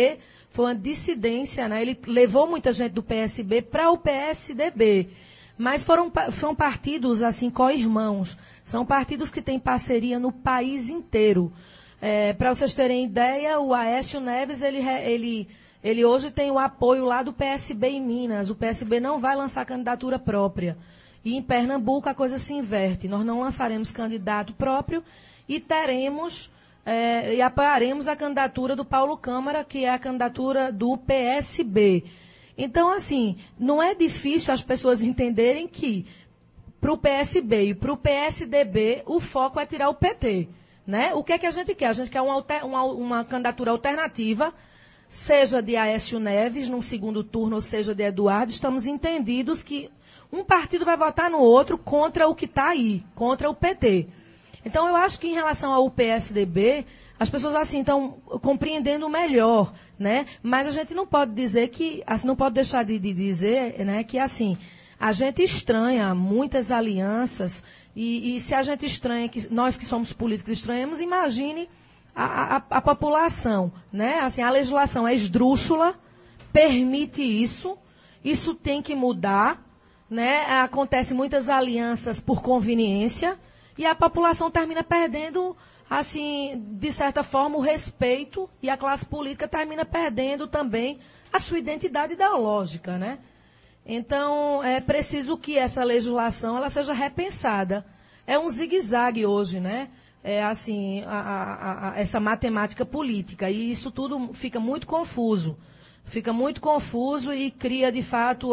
foi uma dissidência, né? Ele levou muita gente do PSB para o PSDB. Mas são partidos, assim, co-irmãos. São partidos que têm parceria no país inteiro. Para vocês terem ideia, o Aécio Neves, ele hoje tem o apoio lá do PSB em Minas. O PSB não vai lançar candidatura própria. E em Pernambuco a coisa se inverte. Nós não lançaremos candidato próprio e e apoiaremos a candidatura do Paulo Câmara, que é a candidatura do PSB. Então, assim, não é difícil as pessoas entenderem que para o PSB e para o PSDB o foco é tirar o PT. Né? O que é que a gente quer? A gente quer uma candidatura alternativa, seja de Aécio Neves num segundo turno, ou seja de Eduardo. Estamos entendidos que um partido vai votar no outro contra o que está aí, contra o PT. Então, eu acho que em relação ao PSDB, as pessoas assim estão compreendendo melhor, né? Mas a gente não pode dizer que, assim, não pode deixar de dizer, né, que assim, a gente estranha muitas alianças e se a gente estranha, nós que somos políticos estranhamos, imagine a população, né? Assim, a legislação é esdrúxula, permite isso tem que mudar, né? Acontece muitas alianças por conveniência e a população termina perdendo, assim, de certa forma, o respeito e a classe política termina perdendo também a sua identidade ideológica, né? Então, é preciso que essa legislação ela seja repensada. É um zigue-zague hoje, né? É assim, essa matemática política. E isso tudo fica muito confuso. Fica muito confuso e cria, de fato,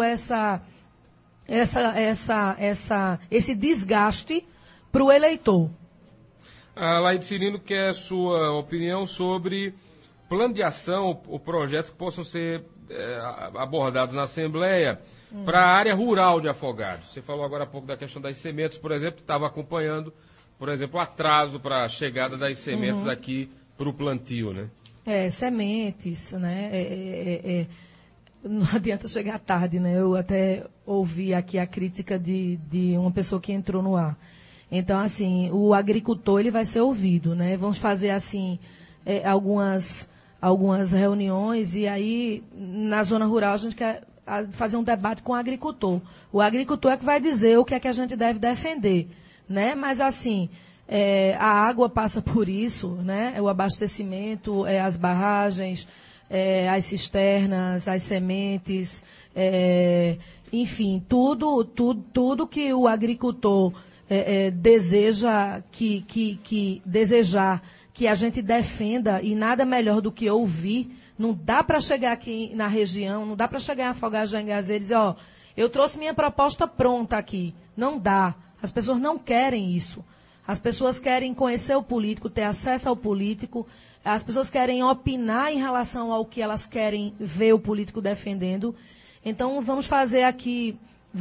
esse desgaste para o eleitor. A Laide Cirino quer sua opinião sobre plano de ação ou projetos que possam ser abordados na Assembleia para a área rural de Afogados. Você falou agora há pouco da questão das sementes, por exemplo, que estava acompanhando, por exemplo, o atraso para a chegada das sementes aqui para o plantio, né? Sementes, né? Não adianta chegar tarde, né? Eu até ouvi aqui a crítica de uma pessoa que entrou no ar. Então, assim, o agricultor ele vai ser ouvido, né? Vamos fazer, assim, algumas reuniões e aí, na zona rural, a gente quer fazer um debate com o agricultor. O agricultor é que vai dizer o que é que a gente deve defender, né? Mas, assim, a água passa por isso, né? O abastecimento, as barragens, as cisternas, as sementes, enfim, tudo que o agricultor desejar que a gente defenda, e nada melhor do que ouvir. Não dá para chegar aqui na região, não dá para chegar em Afogados de Engazeira e dizer, eu trouxe minha proposta pronta aqui. Não dá. As pessoas não querem isso. As pessoas querem conhecer o político, ter acesso ao político. As pessoas querem opinar em relação ao que elas querem ver o político defendendo. Então, vamos fazer aqui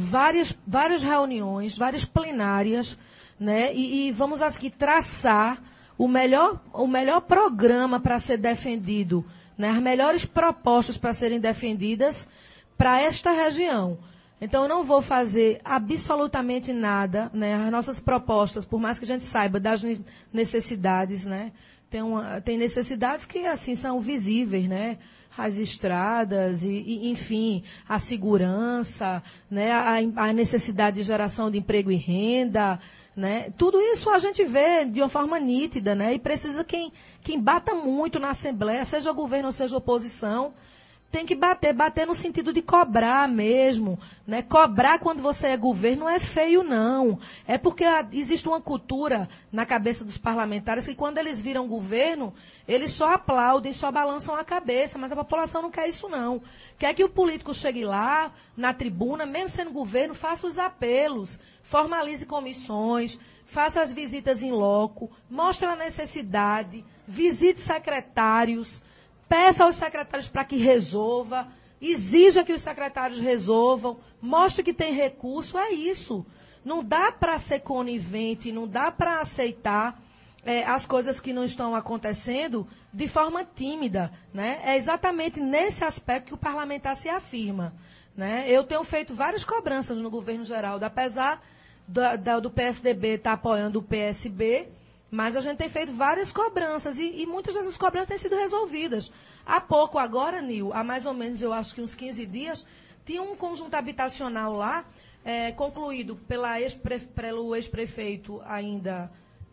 várias reuniões, várias plenárias, né? E vamos aqui traçar o melhor programa para ser defendido, né? As melhores propostas para serem defendidas para esta região. Então, eu não vou fazer absolutamente nada, né? As nossas propostas, por mais que a gente saiba das necessidades, né? Tem necessidades que, assim, são visíveis, né? As estradas, enfim, a segurança, né? A necessidade de geração de emprego e renda, né? Tudo isso a gente vê de uma forma nítida, né? E precisa quem bata muito na Assembleia, seja governo ou seja oposição, tem que bater no sentido de cobrar mesmo, né? Cobrar quando você é governo não é feio, não. É porque existe uma cultura na cabeça dos parlamentares que quando eles viram governo, eles só aplaudem, só balançam a cabeça, mas a população não quer isso, não. Quer que o político chegue lá, na tribuna, mesmo sendo governo, faça os apelos, formalize comissões, faça as visitas em loco, mostre a necessidade, visite secretários, peça aos secretários para que resolva, exija que os secretários resolvam, mostre que tem recurso, é isso. Não dá para ser conivente, não dá para aceitar as coisas que não estão acontecendo de forma tímida, né? É exatamente nesse aspecto que o parlamentar se afirma, né? Eu tenho feito várias cobranças no governo Geraldo, apesar do PSDB estar apoiando o PSB, Mas a gente tem feito várias cobranças e muitas dessas cobranças têm sido resolvidas. Há pouco agora, Nil, há mais ou menos, eu acho que uns 15 dias, tinha um conjunto habitacional lá, concluído pelo ex-prefeito ainda,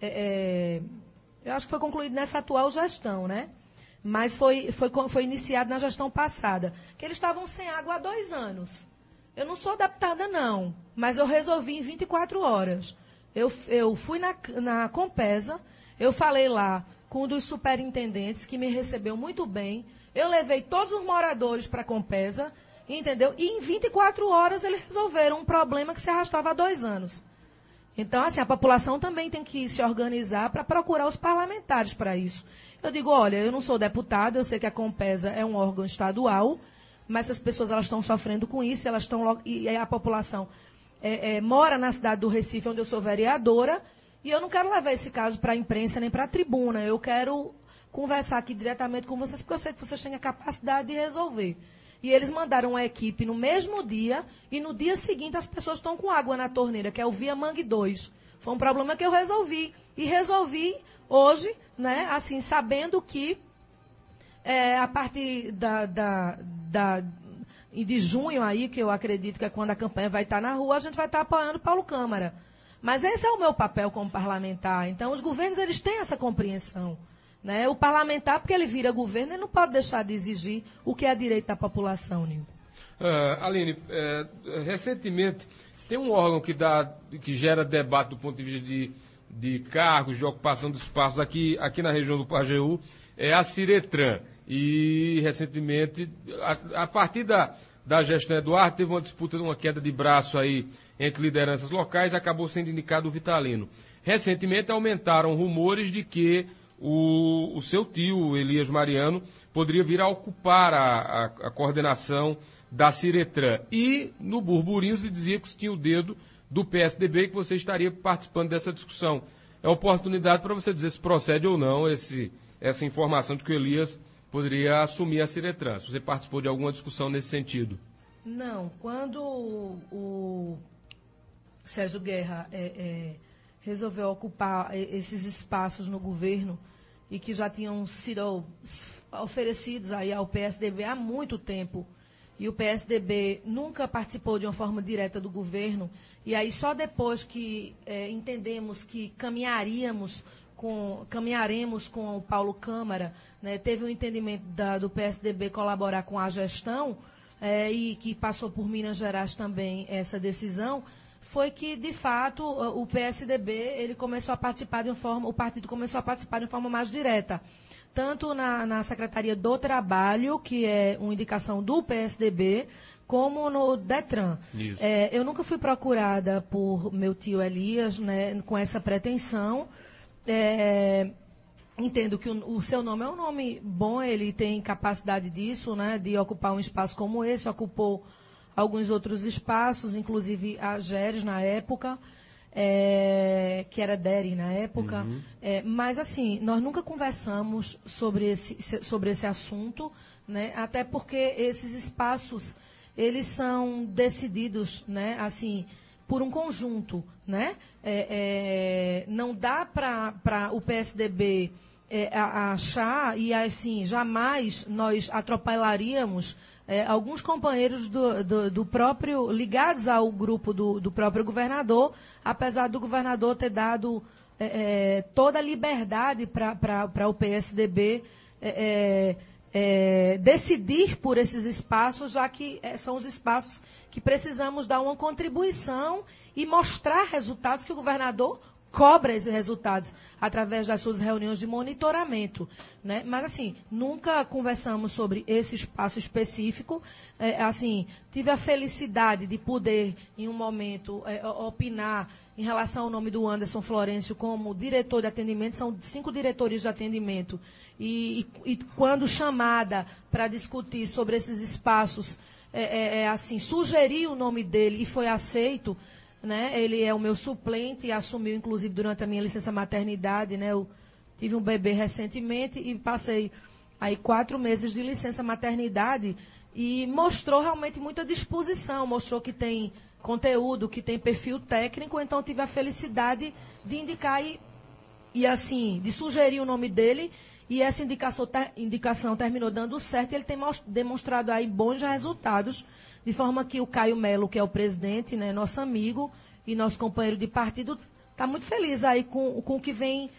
eu acho que foi concluído nessa atual gestão, né? Mas foi iniciado na gestão passada, que eles estavam sem água há 2 anos. Eu não sou adaptada, não, mas eu resolvi em 24 horas. Eu fui na Compesa, eu falei lá com um dos superintendentes, que me recebeu muito bem. Eu levei todos os moradores para a Compesa, entendeu? E em 24 horas eles resolveram um problema que se arrastava há 2 anos. Então, assim, a população também tem que se organizar para procurar os parlamentares para isso. Eu digo, olha, eu não sou deputada, eu sei que a Compesa é um órgão estadual, mas as pessoas elas estão sofrendo com isso, e a população mora na cidade do Recife, onde eu sou vereadora, e eu não quero levar esse caso para a imprensa nem para a tribuna. Eu quero conversar aqui diretamente com vocês, porque eu sei que vocês têm a capacidade de resolver. E eles mandaram uma equipe no mesmo dia, e no dia seguinte as pessoas estão com água na torneira, que é o Via Mangue 2. Foi um problema que eu resolvi. E resolvi hoje, né, assim, sabendo que a partir de junho aí, que eu acredito que é quando a campanha vai estar na rua, a gente vai estar apoiando Paulo Câmara. Mas esse é o meu papel como parlamentar. Então, os governos, eles têm essa compreensão. Né? O parlamentar, porque ele vira governo, ele não pode deixar de exigir o que é direito da população, Nil. Aline, recentemente, se tem um órgão que gera debate do ponto de vista de cargos, de ocupação de espaços aqui na região do Pajeú, é a Ciretran. E, recentemente, a partir da gestão Eduardo, teve uma disputa de uma queda de braço aí entre lideranças locais, acabou sendo indicado o Vitalino. Recentemente, aumentaram rumores de que o seu tio, Elias Mariano, poderia vir a ocupar a coordenação da Ciretran. E, no burburinho, se dizia que tinha o dedo do PSDB e que você estaria participando dessa discussão. É oportunidade para você dizer se procede ou não essa informação de que o Elias poderia assumir a Ciretran. Se você participou de alguma discussão nesse sentido. Não. Quando o Sérgio Guerra resolveu ocupar esses espaços no governo e que já tinham sido oferecidos aí ao PSDB há muito tempo, e o PSDB nunca participou de uma forma direta do governo, e aí só depois que entendemos que caminharemos com o Paulo Câmara, né, teve um entendimento do PSDB colaborar com a gestão, e que passou por Minas Gerais também essa decisão, foi que, de fato, o PSDB ele começou a participar o partido começou a participar de uma forma mais direta. Tanto na Secretaria do Trabalho, que é uma indicação do PSDB, como no DETRAN. Eu nunca fui procurada por meu tio Elias, né, com essa pretensão. Entendo que o seu nome é um nome bom, ele tem capacidade disso, né, de ocupar um espaço como esse, ocupou alguns outros espaços, inclusive a Geres na época, que era Deri na época. Uhum. Mas, assim, nós nunca conversamos sobre esse assunto, né, até porque esses espaços, eles são decididos, né, assim, por um conjunto, né? Não dá para o PSDB achar, e assim, jamais nós atropelaríamos alguns companheiros do próprio, ligados ao grupo do próprio governador, apesar do governador ter dado toda a liberdade para o PSDB decidir por esses espaços, já que são os espaços que precisamos dar uma contribuição e mostrar resultados, que o governador cobra esses resultados através das suas reuniões de monitoramento, né? Mas, assim, nunca conversamos sobre esse espaço específico. Assim, tive a felicidade de poder, em um momento, opinar em relação ao nome do Anderson Florencio como diretor de atendimento. São 5 diretores de atendimento. E quando chamada para discutir sobre esses espaços, assim, sugeri o nome dele e foi aceito, né? Ele é o meu suplente e assumiu, inclusive, durante a minha licença maternidade, né? Eu tive um bebê recentemente e passei aí 4 meses de licença maternidade, e mostrou realmente muita disposição, mostrou que tem conteúdo, que tem perfil técnico. Então tive a felicidade de indicar, e assim, de sugerir o nome dele, e essa indicação terminou dando certo, e ele tem demonstrado aí bons resultados, de forma que o Caio Melo, que é o presidente, né, nosso amigo e nosso companheiro de partido, está muito feliz aí com o que vem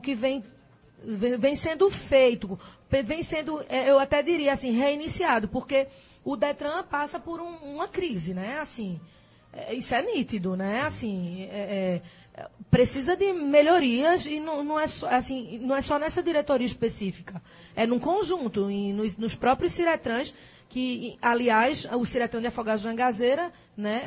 sendo feito, vem sendo, eu até diria assim, reiniciado, porque o Detran passa por uma crise, né? Assim, isso é nítido, né? Assim, precisa de melhorias e não é só nessa diretoria específica, é num conjunto, nos próprios Ciretrans, que, aliás, o Ciretran de Afogados de Jangazeira, né?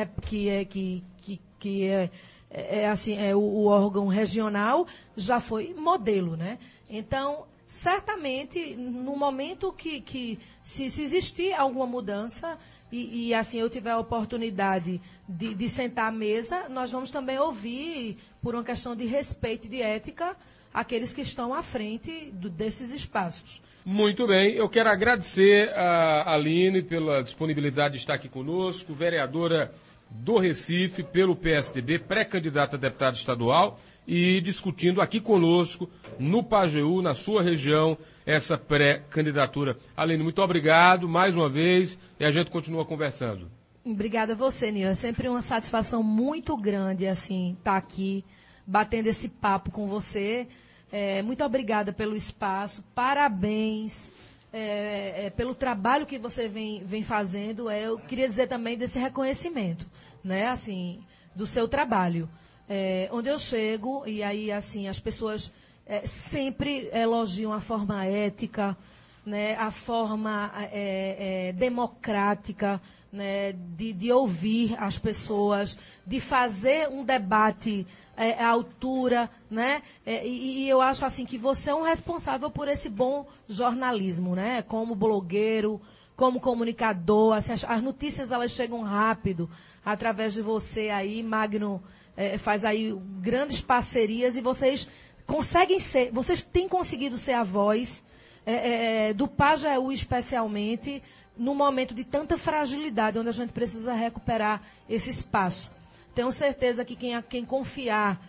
O órgão regional já foi modelo, né? Então, certamente, no momento que se existir alguma mudança e assim eu tiver a oportunidade de sentar à mesa, nós vamos também ouvir, por uma questão de respeito e de ética, aqueles que estão à frente desses espaços. Muito bem, eu quero agradecer a Aline pela disponibilidade de estar aqui conosco, vereadora do Recife, pelo PSDB, pré-candidata a deputada estadual, e discutindo aqui conosco, no Pajeú, na sua região, essa pré-candidatura. Aline, muito obrigado mais uma vez, e a gente continua conversando. Obrigada a você, Nil. É sempre uma satisfação muito grande, assim, estar aqui, batendo esse papo com você. Muito obrigada pelo espaço, parabéns pelo trabalho que você vem fazendo. Eu queria dizer também desse reconhecimento, né, assim, do seu trabalho. Onde eu chego, e aí, assim, as pessoas sempre elogiam a forma ética, né, a forma democrática, né, de ouvir as pessoas, de fazer um debate à altura, né? E eu acho assim que você é um responsável por esse bom jornalismo, né? Como blogueiro, como comunicador, assim, as notícias elas chegam rápido através de você aí, Magno faz aí grandes parcerias e vocês têm conseguido ser a voz do Pajeú especialmente, num momento de tanta fragilidade, onde a gente precisa recuperar esse espaço. Tenho certeza que quem confiar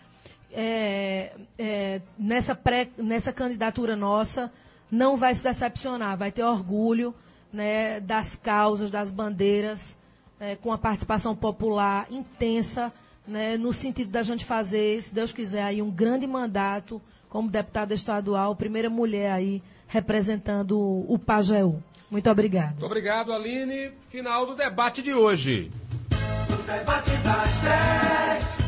nessa candidatura nossa não vai se decepcionar, vai ter orgulho, né, das causas, das bandeiras, com a participação popular intensa, né, no sentido da gente fazer, se Deus quiser, aí um grande mandato como deputada estadual, primeira mulher aí representando o Pajeú. Muito obrigada. Muito obrigado, Aline. Final do debate de hoje. O debate das 10.